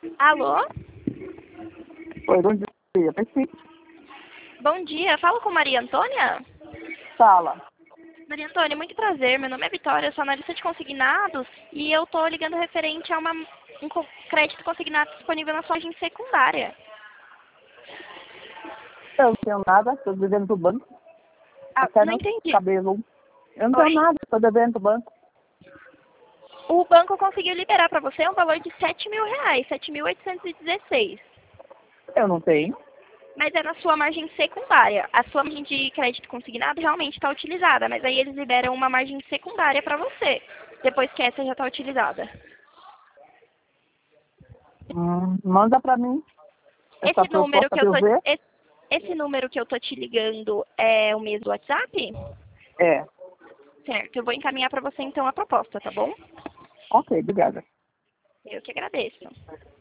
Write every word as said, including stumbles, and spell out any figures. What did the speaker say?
Alô? Oi, bom dia. Perfeito. Bom dia, falo com Maria Antônia? Fala. Maria Antônia, muito prazer. Meu nome é Vitória, eu sou analista de consignados e eu tô ligando referente a uma, um co- crédito consignado disponível na sua agência secundária. Eu não tenho nada, estou devendo pro banco. Ah, Até não no entendi. cabelo. Eu não tenho Oi? nada, estou devendo pro banco. O banco conseguiu liberar para você um valor de sete mil reais, sete mil oitocentos e dezesseis. Eu não tenho. Mas é na sua margem secundária. A sua margem de crédito consignado realmente está utilizada, mas aí eles liberam uma margem secundária para você, depois que essa já está utilizada. Hum, manda pra mim essa Esse número proposta que pra eu eu tô, ver. esse, esse número que eu tô te ligando é o mesmo WhatsApp? É. Certo, eu vou encaminhar para você então a proposta, tá bom? Ok, obrigada. Eu que agradeço.